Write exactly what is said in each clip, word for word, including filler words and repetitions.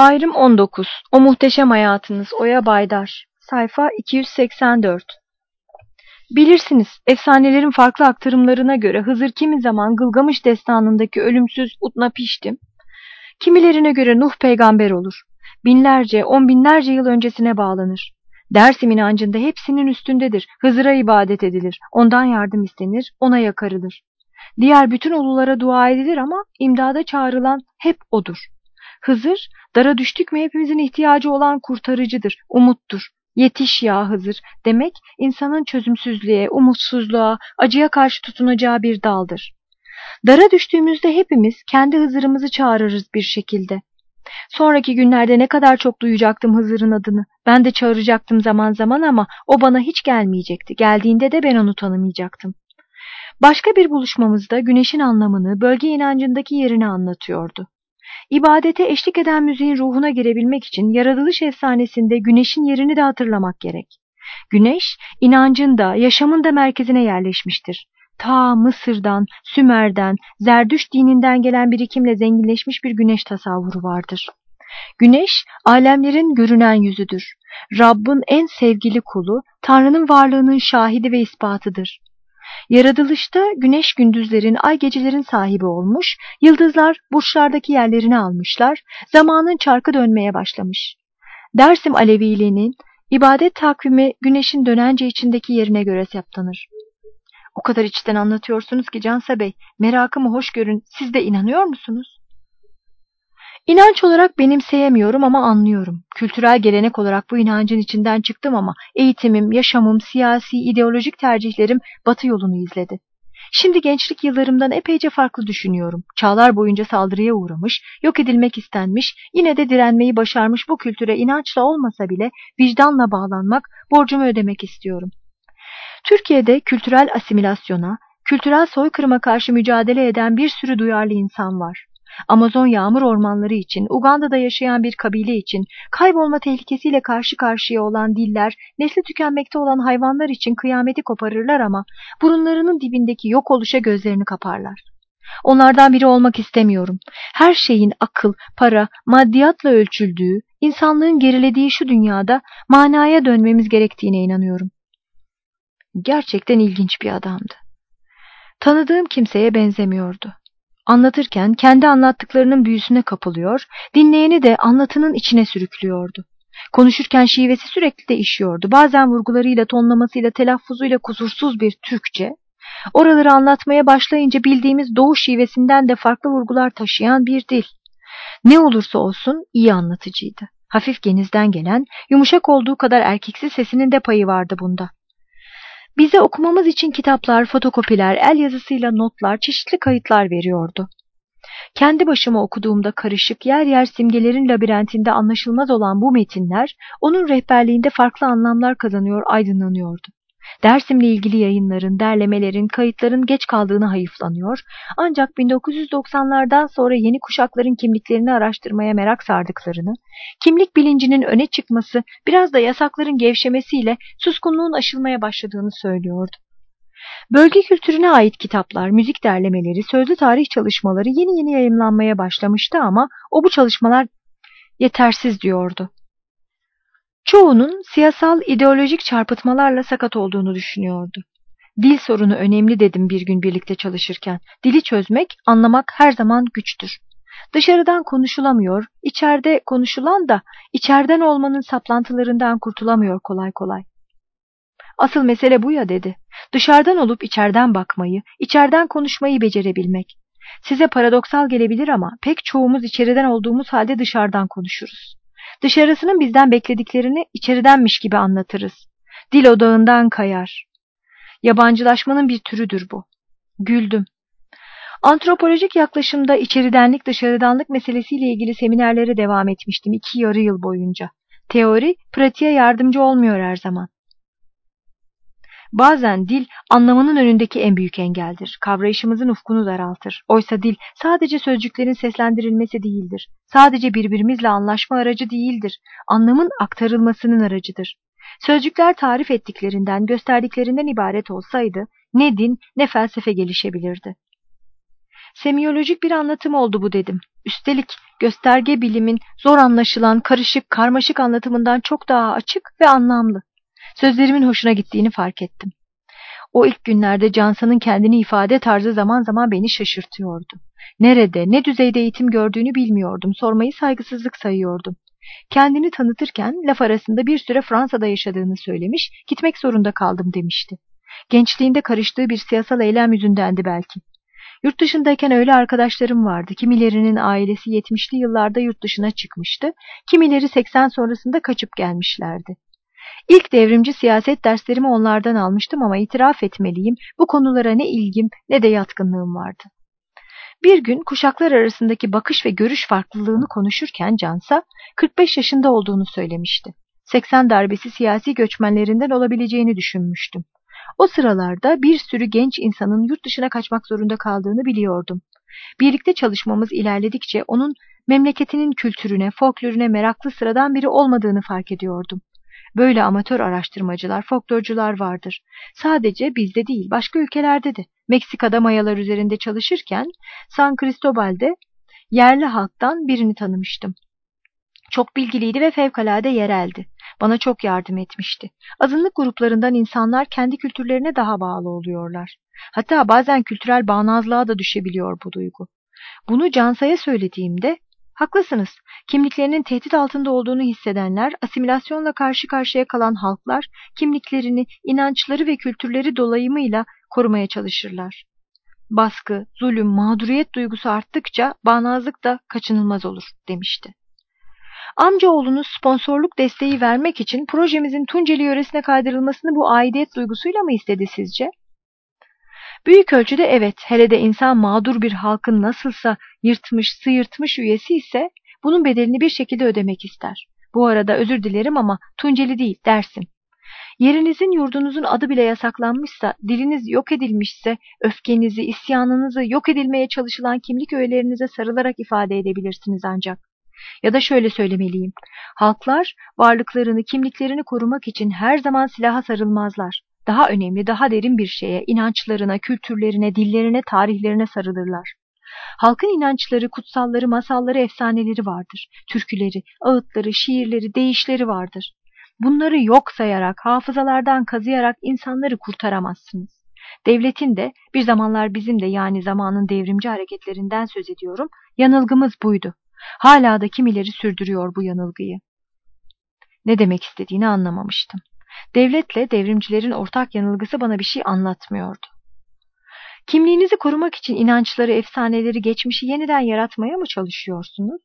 Ayrım on dokuz. O Muhteşem Hayatınız. Oya Baydar. Sayfa iki yüz seksen dört. Bilirsiniz, efsanelerin farklı aktarımlarına göre Hızır kimi zaman Gılgamış destanındaki ölümsüz Utnapiştim, kimilerine göre Nuh peygamber olur. Binlerce, on binlerce yıl öncesine bağlanır. Dersim inancında hepsinin üstündedir. Hızır'a ibadet edilir. Ondan yardım istenir, ona yakarılır. Diğer bütün ululara dua edilir ama imdada çağrılan hep odur. Hızır, dara düştük mü hepimizin ihtiyacı olan kurtarıcıdır, umuttur. Yetiş ya Hızır demek, insanın çözümsüzlüğe, umutsuzluğa, acıya karşı tutunacağı bir daldır. Dara düştüğümüzde hepimiz kendi Hızır'ımızı çağırırız bir şekilde. Sonraki günlerde ne kadar çok duyacaktım Hızır'ın adını. Ben de çağıracaktım zaman zaman ama o bana hiç gelmeyecekti. Geldiğinde de ben onu tanımayacaktım. Başka bir buluşmamızda güneşin anlamını, bölge inancındaki yerini anlatıyordu. İbadete eşlik eden müziğin ruhuna girebilmek için yaratılış efsanesinde güneşin yerini de hatırlamak gerek. Güneş, inancın da, yaşamın da merkezine yerleşmiştir. Ta Mısır'dan, Sümer'den, Zerdüşt dininden gelen birikimle zenginleşmiş bir güneş tasavvuru vardır. Güneş, alemlerin görünen yüzüdür. Rabbin en sevgili kulu, Tanrı'nın varlığının şahidi ve ispatıdır. Yaratılışta güneş gündüzlerin, ay gecelerin sahibi olmuş, yıldızlar burçlardaki yerlerini almışlar, zamanın çarkı dönmeye başlamış. Dersim Aleviliğinin ibadet takvimi güneşin dönence içindeki yerine göre saptanır. O kadar içten anlatıyorsunuz ki Cansa Bey, merakımı hoş görün, siz de inanıyor musunuz? İnanç olarak benimseyemiyorum ama anlıyorum. Kültürel gelenek olarak bu inancın içinden çıktım ama eğitimim, yaşamım, siyasi, ideolojik tercihlerim Batı yolunu izledi. Şimdi gençlik yıllarımdan epeyce farklı düşünüyorum. Çağlar boyunca saldırıya uğramış, yok edilmek istenmiş, yine de direnmeyi başarmış bu kültüre inançla olmasa bile vicdanla bağlanmak, borcumu ödemek istiyorum. Türkiye'de kültürel asimilasyona, kültürel soykırıma karşı mücadele eden bir sürü duyarlı insan var. Amazon yağmur ormanları için, Uganda'da yaşayan bir kabile için, kaybolma tehlikesiyle karşı karşıya olan diller, nesli tükenmekte olan hayvanlar için kıyameti koparırlar ama burunlarının dibindeki yok oluşa gözlerini kaparlar. Onlardan biri olmak istemiyorum. Her şeyin akıl, para, maddiyatla ölçüldüğü, insanlığın gerilediği şu dünyada manaya dönmemiz gerektiğine inanıyorum. Gerçekten ilginç bir adamdı. Tanıdığım kimseye benzemiyordu. Anlatırken kendi anlattıklarının büyüsüne kapılıyor, dinleyeni de anlatının içine sürüklüyordu. Konuşurken şivesi sürekli değişiyordu. Bazen vurgularıyla, tonlamasıyla, telaffuzuyla kusursuz bir Türkçe, oraları anlatmaya başlayınca bildiğimiz Doğu şivesinden de farklı vurgular taşıyan bir dil. Ne olursa olsun iyi anlatıcıydı. Hafif genizden gelen, yumuşak olduğu kadar erkeksi sesinin de payı vardı bunda. Bize okumamız için kitaplar, fotokopiler, el yazısıyla notlar, çeşitli kayıtlar veriyordu. Kendi başıma okuduğumda karışık, yer yer simgelerin labirentinde anlaşılmaz olan bu metinler, onun rehberliğinde farklı anlamlar kazanıyor, aydınlanıyordu. Dersimle ilgili yayınların, derlemelerin, kayıtların geç kaldığını hayıflanıyor, ancak bin dokuz yüz doksanlardan sonra yeni kuşakların kimliklerini araştırmaya merak sardıklarını, kimlik bilincinin öne çıkması, biraz da yasakların gevşemesiyle suskunluğun aşılmaya başladığını söylüyordu. Bölge kültürüne ait kitaplar, müzik derlemeleri, sözlü tarih çalışmaları yeni yeni yayımlanmaya başlamıştı ama o bu çalışmalar yetersiz diyordu. Çoğunun siyasal ideolojik çarpıtmalarla sakat olduğunu düşünüyordu. Dil sorunu önemli dedim bir gün birlikte çalışırken. Dili çözmek, anlamak her zaman güçtür. Dışarıdan konuşulamıyor, içeride konuşulan da içeriden olmanın saplantılarından kurtulamıyor kolay kolay. Asıl mesele bu ya dedi. Dışarıdan olup içeriden bakmayı, içeriden konuşmayı becerebilmek. Size paradoksal gelebilir ama pek çoğumuz içeriden olduğumuz halde dışarıdan konuşuruz. Dışarısının bizden beklediklerini içeridenmiş gibi anlatırız. Dil odağından kayar. Yabancılaşmanın bir türüdür bu. Güldüm. Antropolojik yaklaşımda içeridenlik dışarıdanlık meselesiyle ilgili seminerlere devam etmiştim iki yarı yıl boyunca. Teori, pratiğe yardımcı olmuyor her zaman. Bazen dil, anlamanın önündeki en büyük engeldir. Kavrayışımızın ufkunu daraltır. Oysa dil, sadece sözcüklerin seslendirilmesi değildir. Sadece birbirimizle anlaşma aracı değildir. Anlamın aktarılmasının aracıdır. Sözcükler tarif ettiklerinden, gösterdiklerinden ibaret olsaydı, ne din, ne felsefe gelişebilirdi. Semiyolojik bir anlatım oldu bu dedim. Üstelik gösterge bilimin zor anlaşılan, karışık, karmaşık anlatımından çok daha açık ve anlamlı. Sözlerimin hoşuna gittiğini fark ettim. O ilk günlerde Cansa'nın kendini ifade tarzı zaman zaman beni şaşırtıyordu. Nerede, ne düzeyde eğitim gördüğünü bilmiyordum, sormayı saygısızlık sayıyordum. Kendini tanıtırken laf arasında bir süre Fransa'da yaşadığını söylemiş, gitmek zorunda kaldım demişti. Gençliğinde karıştığı bir siyasal eylem yüzündendi belki. Yurt dışındayken öyle arkadaşlarım vardı. Kimilerinin ailesi yetmişli yıllarda yurt dışına çıkmıştı, kimileri seksen sonrasında kaçıp gelmişlerdi. İlk devrimci siyaset derslerimi onlardan almıştım ama itiraf etmeliyim, bu konulara ne ilgim ne de yatkınlığım vardı. Bir gün kuşaklar arasındaki bakış ve görüş farklılığını konuşurken Cansa, kırk beş yaşında olduğunu söylemişti. seksen darbesi siyasi göçmenlerinden olabileceğini düşünmüştüm. O sıralarda bir sürü genç insanın yurt dışına kaçmak zorunda kaldığını biliyordum. Birlikte çalışmamız ilerledikçe onun memleketinin kültürüne, folklorüne meraklı sıradan biri olmadığını fark ediyordum. Böyle amatör araştırmacılar, folklorcular vardır. Sadece bizde değil, başka ülkelerde de. Meksika'da mayalar üzerinde çalışırken San Cristobal'de yerli halktan birini tanımıştım. Çok bilgiliydi ve fevkalade yereldi. Bana çok yardım etmişti. Azınlık gruplarından insanlar kendi kültürlerine daha bağlı oluyorlar. Hatta bazen kültürel bağnazlığa da düşebiliyor bu duygu. Bunu Cansa'ya söylediğimde, haklısınız, kimliklerinin tehdit altında olduğunu hissedenler, asimilasyonla karşı karşıya kalan halklar, kimliklerini, inançları ve kültürleri dolayımıyla korumaya çalışırlar. Baskı, zulüm, mağduriyet duygusu arttıkça bağnazlık da kaçınılmaz olur, demişti. Amcaoğlunuz sponsorluk desteği vermek için projemizin Tunceli yöresine kaydırılmasını bu aidiyet duygusuyla mı istedi sizce? Büyük ölçüde evet, hele de insan mağdur bir halkın nasılsa yırtmış, sıyırtmış üyesi ise bunun bedelini bir şekilde ödemek ister. Bu arada özür dilerim ama Tunceli değil, Dersim. Yerinizin, yurdunuzun adı bile yasaklanmışsa, diliniz yok edilmişse, öfkenizi, isyanınızı yok edilmeye çalışılan kimlik öğelerinize sarılarak ifade edebilirsiniz ancak. Ya da şöyle söylemeliyim, halklar varlıklarını, kimliklerini korumak için her zaman silaha sarılmazlar. Daha önemli, daha derin bir şeye, inançlarına, kültürlerine, dillerine, tarihlerine sarılırlar. Halkın inançları, kutsalları, masalları, efsaneleri vardır. Türküleri, ağıtları, şiirleri, deyişleri vardır. Bunları yok sayarak, hafızalardan kazıyarak insanları kurtaramazsınız. Devletin de, bir zamanlar bizim de yani zamanın devrimci hareketlerinden söz ediyorum, yanılgımız buydu. Hala da kimileri sürdürüyor bu yanılgıyı. Ne demek istediğini anlamamıştım. Devletle devrimcilerin ortak yanılgısı bana bir şey anlatmıyordu. Kimliğinizi korumak için inançları, efsaneleri, geçmişi yeniden yaratmaya mı çalışıyorsunuz?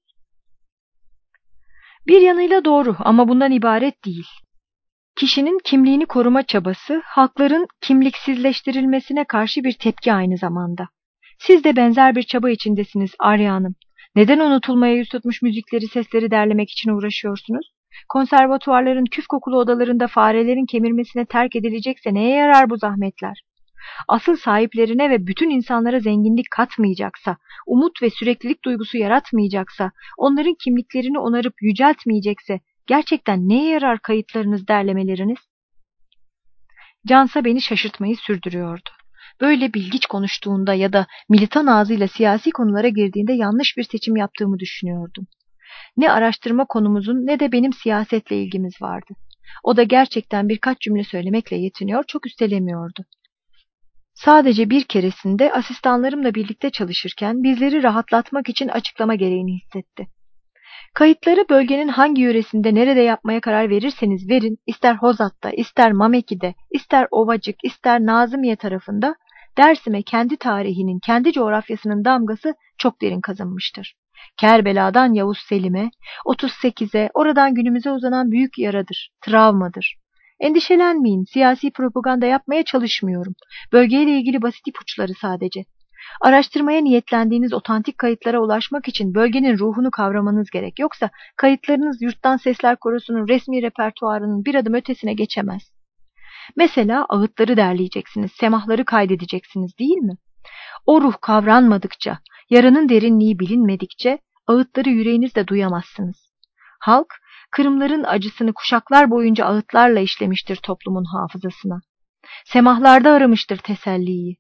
Bir yanıyla doğru ama bundan ibaret değil. Kişinin kimliğini koruma çabası, halkların kimliksizleştirilmesine karşı bir tepki aynı zamanda. Siz de benzer bir çaba içindesiniz Arya Hanım. Neden unutulmaya yüz tutmuş müzikleri, sesleri derlemek için uğraşıyorsunuz? Konservatuvarların küf kokulu odalarında farelerin kemirmesine terk edilecekse neye yarar bu zahmetler? Asıl sahiplerine ve bütün insanlara zenginlik katmayacaksa, umut ve süreklilik duygusu yaratmayacaksa, onların kimliklerini onarıp yüceltmeyecekse, gerçekten neye yarar kayıtlarınız, derlemeleriniz? Cansa beni şaşırtmayı sürdürüyordu. Böyle bilgiç konuştuğunda ya da militan ağzıyla siyasi konulara girdiğinde yanlış bir seçim yaptığımı düşünüyordum. Ne araştırma konumuzun ne de benim siyasetle ilgimiz vardı. O da gerçekten birkaç cümle söylemekle yetiniyor, çok üstelemiyordu. Sadece bir keresinde asistanlarımla birlikte çalışırken bizleri rahatlatmak için açıklama gereğini hissetti. Kayıtları bölgenin hangi yöresinde nerede yapmaya karar verirseniz verin, ister Hozat'ta, ister Mameki'de, ister Ovacık, ister Nazımiye tarafında, Dersim'e kendi tarihinin, kendi coğrafyasının damgası çok derin kazınmıştır. Kerbela'dan Yavuz Selim'e, otuz sekize, oradan günümüze uzanan büyük yaradır, travmadır. Endişelenmeyin, siyasi propaganda yapmaya çalışmıyorum. Bölgeyle ilgili basit ipuçları sadece. Araştırmaya niyetlendiğiniz otantik kayıtlara ulaşmak için bölgenin ruhunu kavramanız gerek. Yoksa kayıtlarınız Yurttan Sesler Korosu'nun resmi repertuarının bir adım ötesine geçemez. Mesela ağıtları derleyeceksiniz, semahları kaydedeceksiniz değil mi? O ruh kavranmadıkça, yaranın derinliği bilinmedikçe ağıtları yüreğinizde duyamazsınız. Halk, Kırımların acısını kuşaklar boyunca ağıtlarla işlemiştir toplumun hafızasına. Semahlarda aramıştır teselliyi.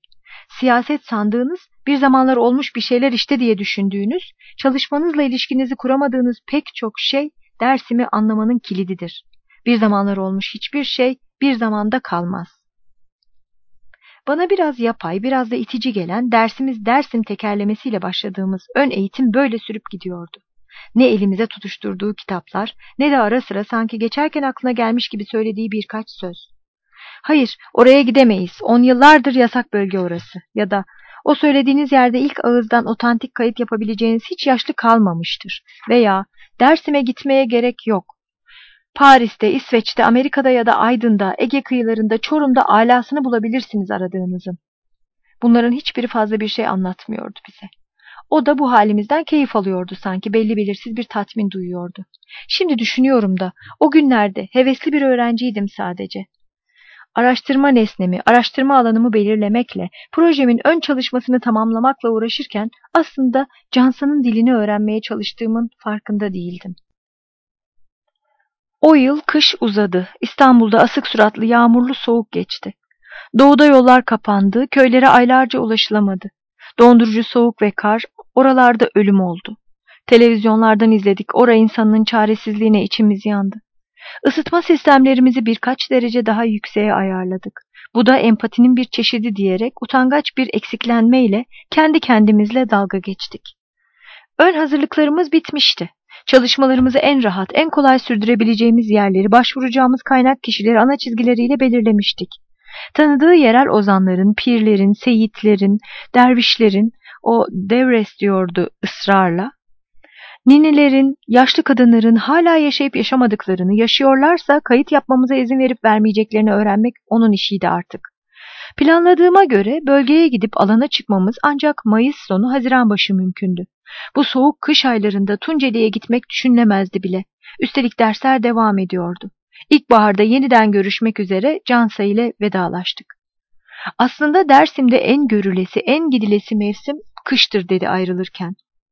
siyaset sandığınız, bir zamanlar olmuş bir şeyler işte diye düşündüğünüz, çalışmanızla ilişkinizi kuramadığınız pek çok şey dersimi anlamanın kilididir. Bir zamanlar olmuş hiçbir şey bir zamanda kalmaz. Bana biraz yapay, biraz da itici gelen dersimiz Dersim tekerlemesiyle başladığımız ön eğitim böyle sürüp gidiyordu. Ne elimize tutuşturduğu kitaplar, ne de ara sıra sanki geçerken aklına gelmiş gibi söylediği birkaç söz. Hayır, oraya gidemeyiz. On yıllardır yasak bölge orası. Ya da o söylediğiniz yerde ilk ağızdan otantik kayıt yapabileceğiniz hiç yaşlı kalmamıştır. Veya Dersim'e gitmeye gerek yok. Paris'te, İsveç'te, Amerika'da ya da Aydın'da, Ege kıyılarında, Çorum'da alasını bulabilirsiniz aradığınızın. Bunların hiçbiri fazla bir şey anlatmıyordu bize. O da bu halimizden keyif alıyordu sanki, belli belirsiz bir tatmin duyuyordu. Şimdi düşünüyorum da, o günlerde hevesli bir öğrenciydim sadece. Araştırma nesnemi, araştırma alanımı belirlemekle, projemin ön çalışmasını tamamlamakla uğraşırken aslında Cansa'nın dilini öğrenmeye çalıştığımın farkında değildim. O yıl kış uzadı. İstanbul'da asık suratlı, yağmurlu, soğuk geçti. Doğuda yollar kapandı, köylere aylarca ulaşılamadı. Dondurucu soğuk ve kar, oralarda ölüm oldu. Televizyonlardan izledik, ora insanının çaresizliğine içimiz yandı. Isıtma sistemlerimizi birkaç derece daha yükseğe ayarladık. Bu da empatinin bir çeşidi diyerek utangaç bir eksiklenmeyle kendi kendimizle dalga geçtik. Ön hazırlıklarımız bitmişti. Çalışmalarımızı en rahat, en kolay sürdürebileceğimiz yerleri, başvuracağımız kaynak kişileri ana çizgileriyle belirlemiştik. Tanıdığı yerel ozanların, pirlerin, seyitlerin, dervişlerin, o devres diyordu ısrarla, ninelerin, yaşlı kadınların hala yaşayıp yaşamadıklarını, yaşıyorlarsa kayıt yapmamıza izin verip vermeyeceklerini öğrenmek onun işiydi artık. Planladığıma göre bölgeye gidip alana çıkmamız ancak Mayıs sonu Haziran başı mümkündü. Bu soğuk kış aylarında Tunceli'ye gitmek düşünülemezdi bile. Üstelik dersler devam ediyordu. İlkbaharda yeniden görüşmek üzere Cansa ile vedalaştık. Aslında Dersim'de en görülesi, en gidilesi mevsim kıştır dedi ayrılırken.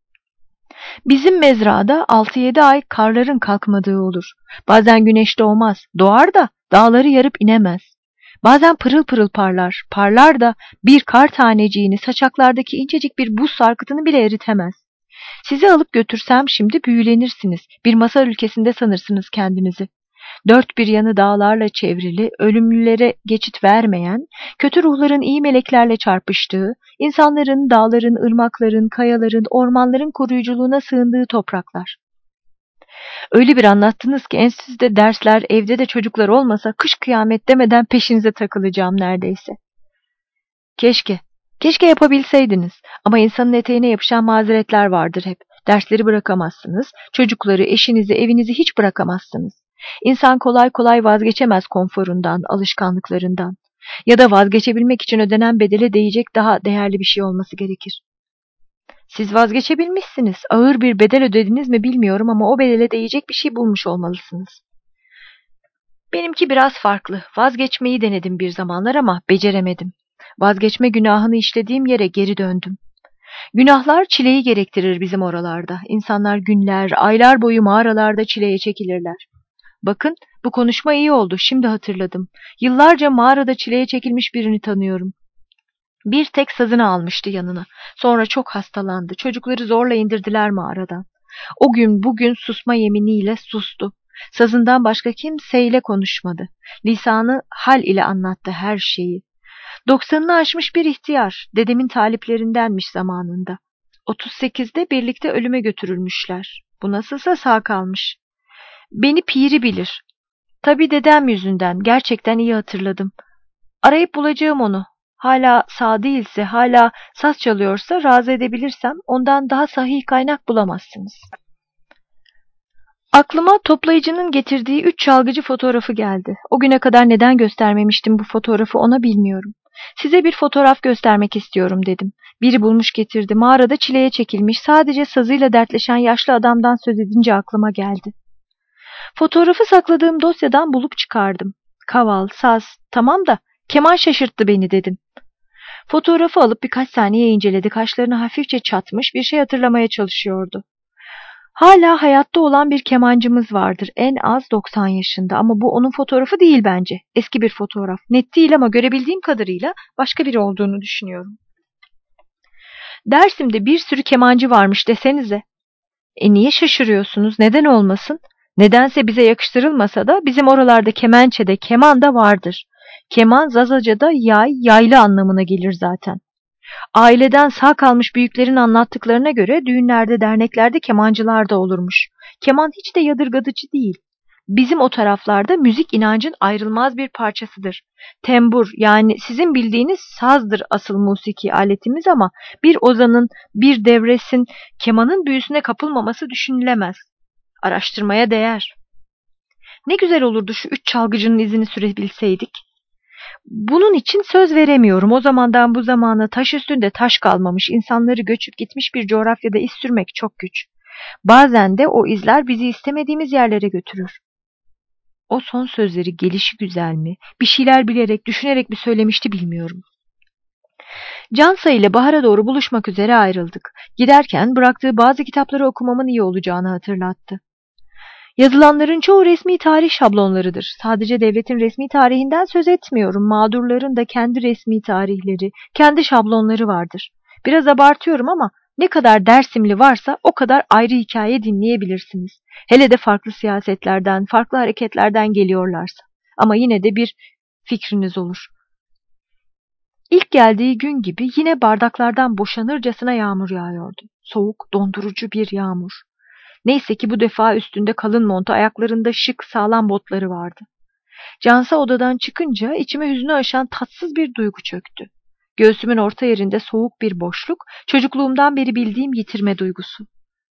Bizim mezrada altı yedi ay karların kalkmadığı olur. Bazen güneş doğmaz, doğar da dağları yarıp inemez. Bazen pırıl pırıl parlar, parlar da bir kar taneciğini, saçaklardaki incecik bir buz sarkıtını bile eritemez. Sizi alıp götürsem şimdi büyülenirsiniz, bir masal ülkesinde sanırsınız kendinizi. Dört bir yanı dağlarla çevrili, ölümlülere geçit vermeyen, kötü ruhların iyi meleklerle çarpıştığı, insanların, dağların, ırmakların, kayaların, ormanların koruyuculuğuna sığındığı topraklar. Öyle bir anlattınız ki enstitüde dersler, evde de çocuklar olmasa kış kıyamet demeden peşinize takılacağım neredeyse. Keşke, keşke yapabilseydiniz ama insanın eteğine yapışan mazeretler vardır hep. Dersleri bırakamazsınız, çocukları, eşinizi, evinizi hiç bırakamazsınız. İnsan kolay kolay vazgeçemez konforundan, alışkanlıklarından. Ya da vazgeçebilmek için ödenen bedele değecek daha değerli bir şey olması gerekir. Siz vazgeçebilmişsiniz. Ağır bir bedel ödediniz mi bilmiyorum ama o bedele değecek bir şey bulmuş olmalısınız. Benimki biraz farklı. Vazgeçmeyi denedim bir zamanlar ama beceremedim. Vazgeçme günahını işlediğim yere geri döndüm. Günahlar çileyi gerektirir bizim oralarda. İnsanlar günler, aylar boyu mağaralarda çileye çekilirler. Bakın, bu konuşma iyi oldu, şimdi hatırladım. Yıllarca mağarada çileye çekilmiş birini tanıyorum. Bir tek sazını almıştı yanına. Sonra çok hastalandı. Çocukları zorla indirdiler mağaradan. O gün bugün susma yeminiyle sustu. Sazından başka kimseyle konuşmadı. Lisanı hal ile anlattı her şeyi. Doksanını aşmış bir ihtiyar, dedemin taliplerindenmiş zamanında. Otuz sekizde birlikte ölüme götürülmüşler. Bu nasılsa sağ kalmış. Beni piri bilir. Tabii dedem yüzünden, gerçekten iyi hatırladım. Arayıp bulacağım onu. Hala sağ değilse, hala saz çalıyorsa razı edebilirsem ondan daha sahih kaynak bulamazsınız. Aklıma toplayıcının getirdiği üç çalgıcı fotoğrafı geldi. O güne kadar neden göstermemiştim bu fotoğrafı ona bilmiyorum. Size bir fotoğraf göstermek istiyorum dedim. Biri bulmuş getirdi. Mağarada çileye çekilmiş, sadece sazıyla dertleşen yaşlı adamdan söz edince aklıma geldi. Fotoğrafı sakladığım dosyadan bulup çıkardım. Kaval, saz, tamam da keman şaşırttı beni dedim. Fotoğrafı alıp birkaç saniye inceledi. Kaşlarını hafifçe çatmış, bir şey hatırlamaya çalışıyordu. Hala hayatta olan bir kemancımız vardır. En az doksan yaşında ama bu onun fotoğrafı değil bence. Eski bir fotoğraf. Net değil ama görebildiğim kadarıyla başka biri olduğunu düşünüyorum. Dersim'de bir sürü kemancı varmış desenize. E niye şaşırıyorsunuz? Neden olmasın? Nedense bize yakıştırılmasa da bizim oralarda kemençede, keman da vardır. Keman Zazaca'da yay, yaylı anlamına gelir zaten. Aileden sağ kalmış büyüklerin anlattıklarına göre düğünlerde, derneklerde kemancılar da olurmuş. Keman hiç de yadırgatıcı değil. Bizim o taraflarda müzik inancın ayrılmaz bir parçasıdır. Tembur, yani sizin bildiğiniz sazdır asıl musiki aletimiz, ama bir ozanın, bir devresin kemanın büyüsüne kapılmaması düşünülemez. Araştırmaya değer. Ne güzel olurdu şu üç çalgıcının izini sürebilseydik. Bunun için söz veremiyorum. O zamandan bu zamana taş üstünde taş kalmamış, insanları göçüp gitmiş bir coğrafyada iz sürmek çok güç. Bazen de o izler bizi istemediğimiz yerlere götürür. O son sözleri gelişi güzel mi, bir şeyler bilerek, düşünerek mi söylemişti bilmiyorum. Cansa ile bahara doğru buluşmak üzere ayrıldık. Giderken bıraktığı bazı kitapları okumamın iyi olacağını hatırlattı. Yazılanların çoğu resmi tarih şablonlarıdır. Sadece devletin resmi tarihinden söz etmiyorum. Mağdurların da kendi resmi tarihleri, kendi şablonları vardır. Biraz abartıyorum ama ne kadar Dersimli varsa o kadar ayrı hikaye dinleyebilirsiniz. Hele de farklı siyasetlerden, farklı hareketlerden geliyorlarsa. Ama yine de bir fikriniz olur. İlk geldiği gün gibi yine bardaklardan boşanırcasına yağmur yağıyordu. Soğuk, dondurucu bir yağmur. Neyse ki bu defa üstünde kalın montu, ayaklarında şık, sağlam botları vardı. Cansa odadan çıkınca içime hüznü aşan tatsız bir duygu çöktü. Göğsümün orta yerinde soğuk bir boşluk, çocukluğumdan beri bildiğim yitirme duygusu.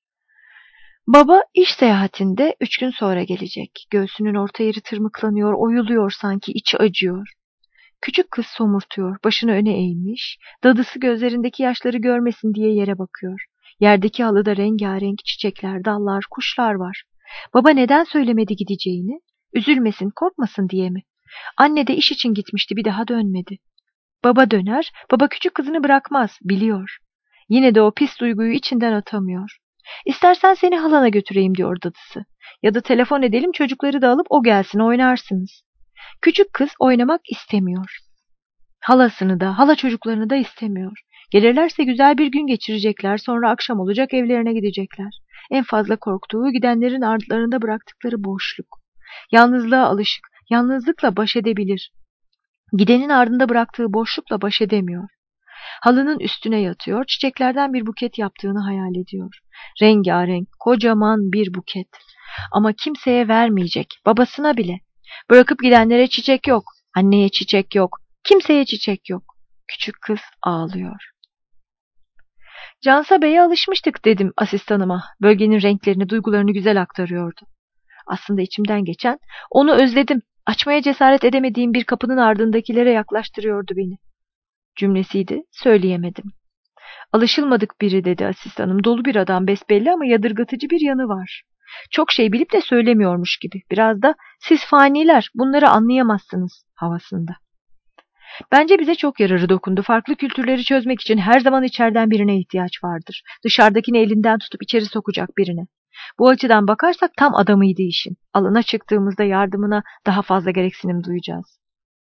Baba iş seyahatinde üç gün sonra gelecek. Göğsünün orta yeri tırmıklanıyor, oyuluyor sanki, içi acıyor. Küçük kız somurtuyor, başını öne eğmiş, dadısı gözlerindeki yaşları görmesin diye yere bakıyor. Yerdeki halıda rengarenk çiçekler, dallar, kuşlar var. Baba neden söylemedi gideceğini? Üzülmesin, korkmasın diye mi? Anne de iş için gitmişti, bir daha dönmedi. Baba döner, baba küçük kızını bırakmaz, biliyor. Yine de o pis duyguyu içinden atamıyor. İstersen seni halana götüreyim diyor dadısı. Ya da telefon edelim, çocukları da alıp o gelsin, oynarsınız. Küçük kız oynamak istemiyor. Halasını da, hala çocuklarını da istemiyor. Gelirlerse güzel bir gün geçirecekler, sonra akşam olacak, evlerine gidecekler. En fazla korktuğu gidenlerin ardlarında bıraktıkları boşluk. Yalnızlığa alışık, yalnızlıkla baş edebilir. Gidenin ardında bıraktığı boşlukla baş edemiyor. Halının üstüne yatıyor, çiçeklerden bir buket yaptığını hayal ediyor. Rengarenk, kocaman bir buket. Ama kimseye vermeyecek, babasına bile. Bırakıp gidenlere çiçek yok, anneye çiçek yok, kimseye çiçek yok. Küçük kız ağlıyor. Cansa Bey'e alışmıştık dedim asistanıma. Bölgenin renklerini, duygularını güzel aktarıyordu. Aslında içimden geçen, onu özledim, açmaya cesaret edemediğim bir kapının ardındakilere yaklaştırıyordu beni. Cümlesiydi, söyleyemedim. Alışılmadık biri dedi asistanım. Dolu bir adam besbelli ama yadırgatıcı bir yanı var. Çok şey bilip de söylemiyormuş gibi. Biraz da siz faniler bunları anlayamazsınız havasında. Bence bize çok yararı dokundu. Farklı kültürleri çözmek için her zaman içeriden birine ihtiyaç vardır. Dışarıdakini elinden tutup içeri sokacak birine. Bu açıdan bakarsak tam adamıydı işin. Alana çıktığımızda yardımına daha fazla gereksinim duyacağız.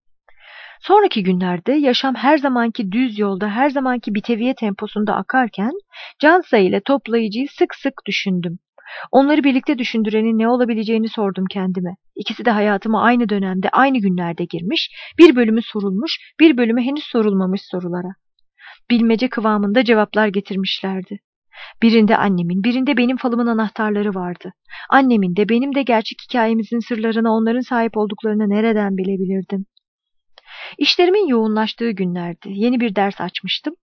Sonraki günlerde yaşam her zamanki düz yolda, her zamanki biteviye temposunda akarken Cansa ile toplayıcıyı sık sık düşündüm. Onları birlikte düşündürenin ne olabileceğini sordum kendime. İkisi de hayatıma aynı dönemde, aynı günlerde girmiş, bir bölümü sorulmuş, bir bölümü henüz sorulmamış sorulara. Bilmece kıvamında cevaplar getirmişlerdi. Birinde annemin, birinde benim falımın anahtarları vardı. Annemin de benim de gerçek hikayemizin sırlarına onların sahip olduklarını nereden bilebilirdim? İşlerimin yoğunlaştığı günlerdi. Yeni bir ders açmıştım.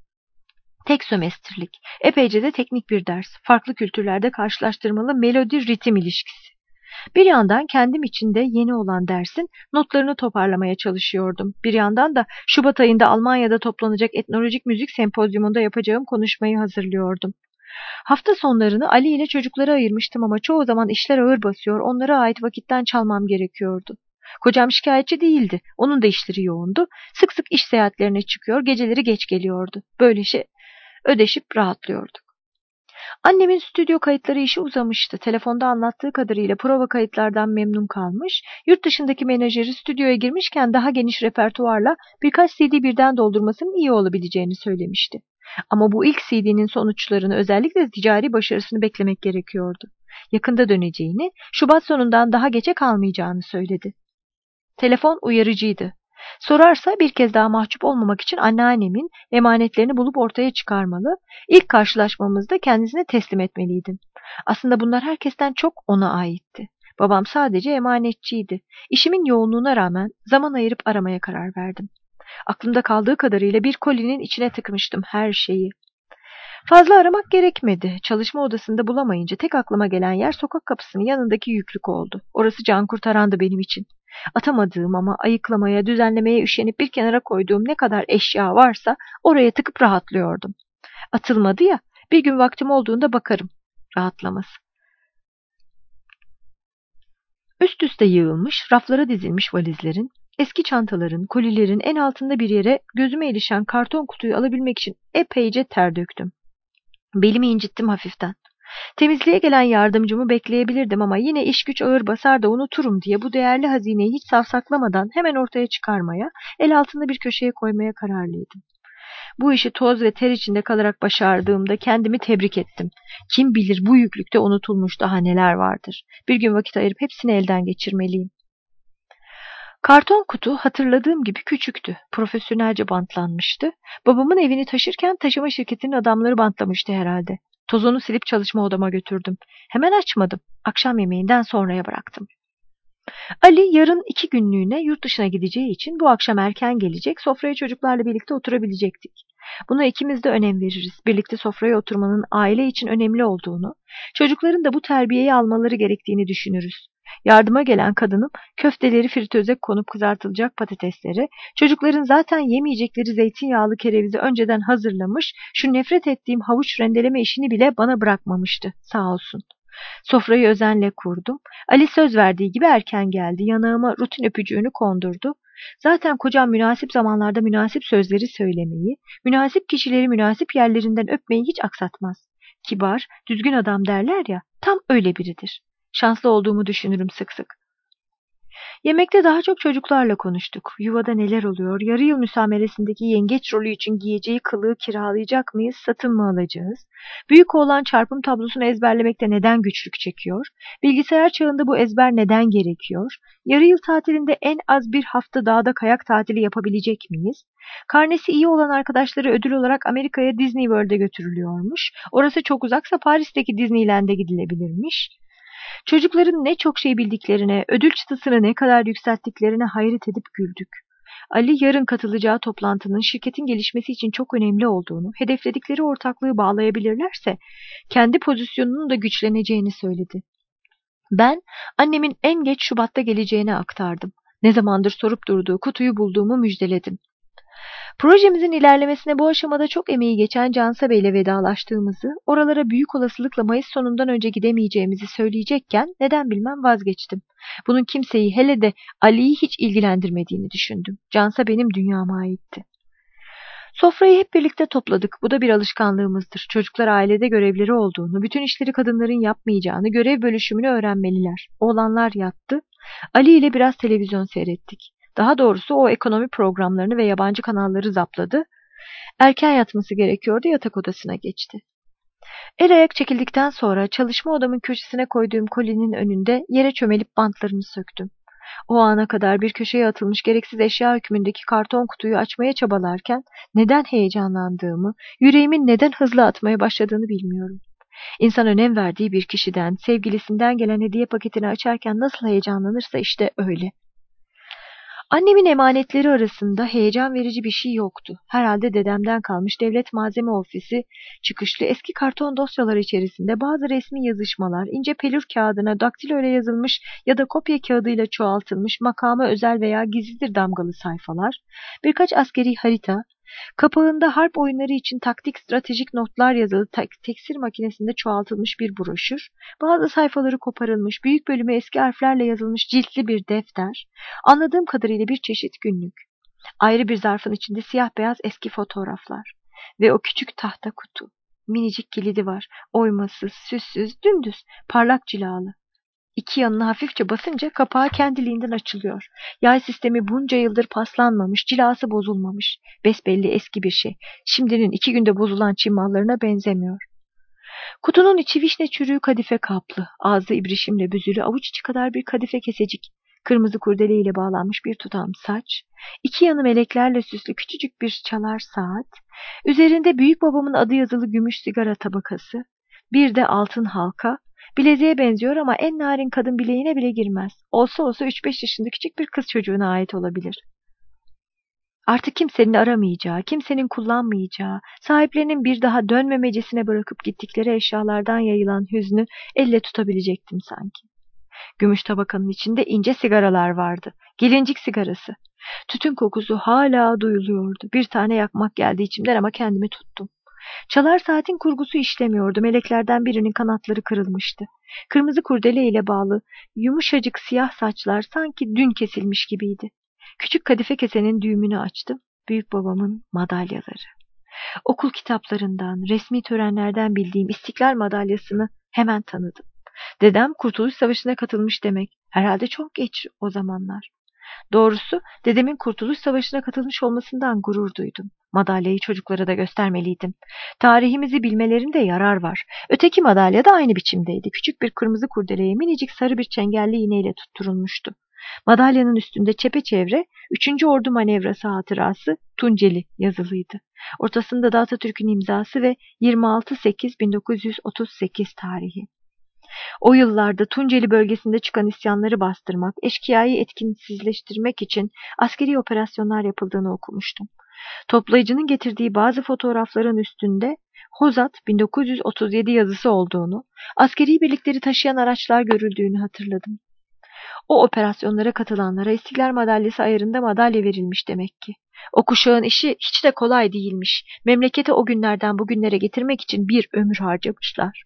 Tek sömestrlik, epeyce de teknik bir ders. Farklı kültürlerde karşılaştırmalı melodi-ritim ilişkisi. Bir yandan kendim için de yeni olan dersin notlarını toparlamaya çalışıyordum. Bir yandan da Şubat ayında Almanya'da toplanacak etnolojik müzik sempozyumunda yapacağım konuşmayı hazırlıyordum. Hafta sonlarını Ali ile çocuklara ayırmıştım ama çoğu zaman işler ağır basıyor, onlara ait vakitten çalmam gerekiyordu. Kocam şikayetçi değildi, onun da işleri yoğundu. Sık sık iş seyahatlerine çıkıyor, geceleri geç geliyordu. Böylece ödeşip rahatlıyorduk. Annemin stüdyo kayıtları işi uzamıştı. Telefonda anlattığı kadarıyla prova kayıtlardan memnun kalmış, yurt dışındaki menajeri stüdyoya girmişken daha geniş repertuarla birkaç C D birden doldurmasının iyi olabileceğini söylemişti. Ama bu ilk C D'nin sonuçlarını, özellikle ticari başarısını beklemek gerekiyordu. Yakında döneceğini, Şubat sonundan daha geçe kalmayacağını söyledi. Telefon uyarıcıydı. Sorarsa bir kez daha mahcup olmamak için anneannemin emanetlerini bulup ortaya çıkarmalı, ilk karşılaşmamızda kendisine teslim etmeliydim. Aslında bunlar herkesten çok ona aitti. Babam sadece emanetçiydi. İşimin yoğunluğuna rağmen zaman ayırıp aramaya karar verdim. Aklımda kaldığı kadarıyla bir kolinin içine tıkmıştım her şeyi. Fazla aramak gerekmedi. Çalışma odasında bulamayınca tek aklıma gelen yer sokak kapısının yanındaki yüklük oldu. Orası can kurtarandı benim için. Atamadığım ama ayıklamaya, düzenlemeye üşenip bir kenara koyduğum ne kadar eşya varsa oraya tıkıp rahatlıyordum. Atılmadı ya, bir gün vaktim olduğunda bakarım. Rahatlaması. Üst üste yığılmış, raflara dizilmiş valizlerin, eski çantaların, kolilerin en altında bir yere gözüme ilişen karton kutuyu alabilmek için epeyce ter döktüm. Belimi incittim hafiften. Temizliğe gelen yardımcımı bekleyebilirdim ama yine iş güç ağır basar da unuturum diye bu değerli hazineyi hiç savsaklamadan hemen ortaya çıkarmaya, el altında bir köşeye koymaya kararlıydım. Bu işi toz ve ter içinde kalarak başardığımda kendimi tebrik ettim. Kim bilir bu yüklükte unutulmuş daha neler vardır. Bir gün vakit ayırıp hepsini elden geçirmeliyim. Karton kutu hatırladığım gibi küçüktü. Profesyonelce bantlanmıştı. Babamın evini taşırken taşıma şirketinin adamları bantlamıştı herhalde. Tozunu silip çalışma odama götürdüm. Hemen açmadım. Akşam yemeğinden sonraya bıraktım. Ali yarın iki günlüğüne yurt dışına gideceği için bu akşam erken gelecek, sofraya çocuklarla birlikte oturabilecektik. Buna ikimiz de önem veririz. Birlikte sofraya oturmanın aile için önemli olduğunu, çocukların da bu terbiyeyi almaları gerektiğini düşünürüz. Yardıma gelen kadınım köfteleri fritöze konup kızartılacak patatesleri, çocukların zaten yemeyecekleri zeytinyağlı kerevizi önceden hazırlamış, şu nefret ettiğim havuç rendeleme işini bile bana bırakmamıştı, sağ olsun. Sofrayı özenle kurdum. Ali söz verdiği gibi erken geldi. Yanağıma rutin öpücüğünü kondurdu. Zaten kocam münasip zamanlarda münasip sözleri söylemeyi, münasip kişileri münasip yerlerinden öpmeyi hiç aksatmaz. Kibar, düzgün adam derler ya, tam öyle biridir. Şanslı olduğumu düşünürüm sık sık. Yemekte daha çok çocuklarla konuştuk. Yuvada neler oluyor, yarı yıl müsameresindeki yengeç rolü için giyeceği kılığı kiralayacak mıyız, satın mı alacağız? Büyük oğlan çarpım tablosunu ezberlemekte neden güçlük çekiyor? Bilgisayar çağında bu ezber neden gerekiyor? Yarı yıl tatilinde en az bir hafta dağda kayak tatili yapabilecek miyiz? Karnesi iyi olan arkadaşları ödül olarak Amerika'ya Disney World'e götürülüyormuş. Orası çok uzaksa Paris'teki Disneyland'e gidilebilirmiş. Çocukların ne çok şey bildiklerine, ödül çıtasını ne kadar yükselttiklerine hayret edip güldük. Ali yarın katılacağı toplantının şirketin gelişmesi için çok önemli olduğunu, hedefledikleri ortaklığı bağlayabilirlerse kendi pozisyonunun da güçleneceğini söyledi. Ben annemin en geç Şubat'ta geleceğini aktardım. Ne zamandır sorup durduğu kutuyu bulduğumu müjdeledim. Projemizin ilerlemesine bu aşamada çok emeği geçen Cansa Bey ile vedalaştığımızı, oralara büyük olasılıkla Mayıs sonundan önce gidemeyeceğimizi söyleyecekken neden bilmem vazgeçtim. Bunun kimseyi, hele de Ali'yi hiç ilgilendirmediğini düşündüm. Cansa benim dünyama aitti. Sofrayı hep birlikte topladık. Bu da bir alışkanlığımızdır. Çocuklar ailede görevleri olduğunu, bütün işleri kadınların yapmayacağını, görev bölüşümünü öğrenmeliler. Oğlanlar yattı. Ali ile biraz televizyon seyrettik. Daha doğrusu o ekonomi programlarını ve yabancı kanalları zapladı. Erken yatması gerekiyordu, yatak odasına geçti. El ayak çekildikten sonra çalışma odamın köşesine koyduğum kolinin önünde yere çömelip bantlarını söktüm. O ana kadar bir köşeye atılmış gereksiz eşya hükmündeki karton kutuyu açmaya çabalarken neden heyecanlandığımı, yüreğimin neden hızlı atmaya başladığını bilmiyorum. İnsan önem verdiği bir kişiden, sevgilisinden gelen hediye paketini açarken nasıl heyecanlanırsa işte öyle. Annemin emanetleri arasında heyecan verici bir şey yoktu. Herhalde dedemden kalmış devlet malzeme ofisi çıkışlı eski karton dosyalar içerisinde bazı resmi yazışmalar, ince pelür kağıdına daktilo ile yazılmış ya da kopya kağıdıyla çoğaltılmış makama özel veya gizlidir damgalı sayfalar, birkaç askeri harita, kapağında harp oyunları için taktik stratejik notlar yazılı teksir makinesinde çoğaltılmış bir broşür, bazı sayfaları koparılmış, büyük bölümü eski harflerle yazılmış ciltli bir defter, anladığım kadarıyla bir çeşit günlük. Ayrı bir zarfın içinde siyah beyaz eski fotoğraflar. Ve o küçük tahta kutu. Minicik kilidi var. Oymasız, süssüz, dümdüz, parlak cilalı. İki yanına hafifçe basınca kapağı kendiliğinden açılıyor. Yay sistemi bunca yıldır paslanmamış, cilası bozulmamış. Besbelli eski bir şey. Şimdinin iki günde bozulan Çin mallarına benzemiyor. Kutunun içi vişne çürüğü kadife kaplı. Ağzı ibrişimle büzülü avuç içi kadar bir kadife kesecik. Kırmızı kurdeleyle bağlanmış bir tutam saç. İki yanı meleklerle süslü küçücük bir çalar saat. Üzerinde büyük babamın adı yazılı gümüş sigara tabakası. Bir de altın halka. Bileziğe benziyor ama en narin kadın bileğine bile girmez. Olsa olsa üç beş yaşında küçük bir kız çocuğuna ait olabilir. Artık kimsenin aramayacağı, kimsenin kullanmayacağı, sahiplerinin bir daha dönmemecesine bırakıp gittikleri eşyalardan yayılan hüznü elle tutabilecektim sanki. Gümüş tabakanın içinde ince sigaralar vardı. Gelincik sigarası. Tütün kokusu hala duyuluyordu. Bir tane yakmak geldi içimden ama kendimi tuttum. Çalar saatin kurgusu işlemiyordu. Meleklerden birinin kanatları kırılmıştı. Kırmızı kurdele ile bağlı yumuşacık siyah saçlar sanki dün kesilmiş gibiydi. Küçük kadife kesenin düğümünü açtım. Büyük babamın madalyaları. Okul kitaplarından, resmi törenlerden bildiğim İstiklal madalyasını hemen tanıdım. Dedem Kurtuluş Savaşı'na katılmış demek. Herhalde çok geç o zamanlar. Doğrusu dedemin Kurtuluş Savaşı'na katılmış olmasından gurur duydum. Madalyayı çocuklara da göstermeliydim. Tarihimizi bilmelerinde yarar var. Öteki madalya da aynı biçimdeydi. Küçük bir kırmızı kurdeleye minicik sarı bir çengelli iğneyle tutturulmuştu. Madalyanın üstünde çepeçevre üçüncü. Ordu Manevrası hatırası Tunceli yazılıydı. Ortasında da Atatürk'ün imzası ve yirmi altı Ekim bin dokuz yüz otuz sekiz tarihi. O yıllarda Tunceli bölgesinde çıkan isyanları bastırmak, eşkıyayı etkinsizleştirmek için askeri operasyonlar yapıldığını okumuştum. Toplayıcının getirdiği bazı fotoğrafların üstünde Hozat bin dokuz yüz otuz yedi yazısı olduğunu, askeri birlikleri taşıyan araçlar görüldüğünü hatırladım. O operasyonlara katılanlara İstiklal Madalyası ayarında madalya verilmiş demek ki. O kuşağın işi hiç de kolay değilmiş. Memleketi o günlerden bugünlere getirmek için bir ömür harcamışlar.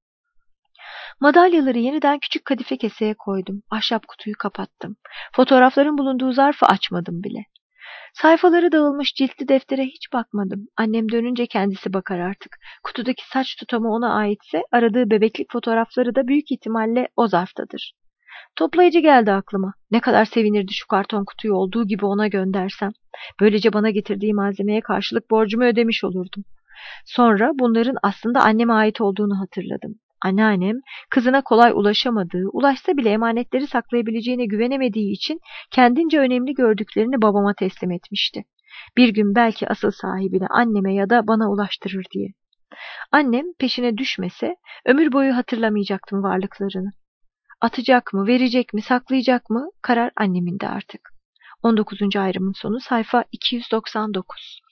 Madalyaları yeniden küçük kadife keseye koydum. Ahşap kutuyu kapattım. Fotoğrafların bulunduğu zarfı açmadım bile. Sayfaları dağılmış ciltli deftere hiç bakmadım. Annem dönünce kendisi bakar artık. Kutudaki saç tutamı ona aitse aradığı bebeklik fotoğrafları da büyük ihtimalle o zarftadır. Toplayıcı geldi aklıma. Ne kadar sevinirdi şu karton kutuyu olduğu gibi ona göndersem. Böylece bana getirdiği malzemeye karşılık borcumu ödemiş olurdum. Sonra bunların aslında anneme ait olduğunu hatırladım. Anneannem kızına kolay ulaşamadığı, ulaşsa bile emanetleri saklayabileceğine güvenemediği için kendince önemli gördüklerini babama teslim etmişti. Bir gün belki asıl sahibini anneme ya da bana ulaştırır diye. Annem peşine düşmese ömür boyu hatırlamayacaktım varlıklarını. Atacak mı, verecek mi, saklayacak mı? Karar annemindi artık. on dokuzuncu ayrımın sonu sayfa iki yüz doksan dokuz.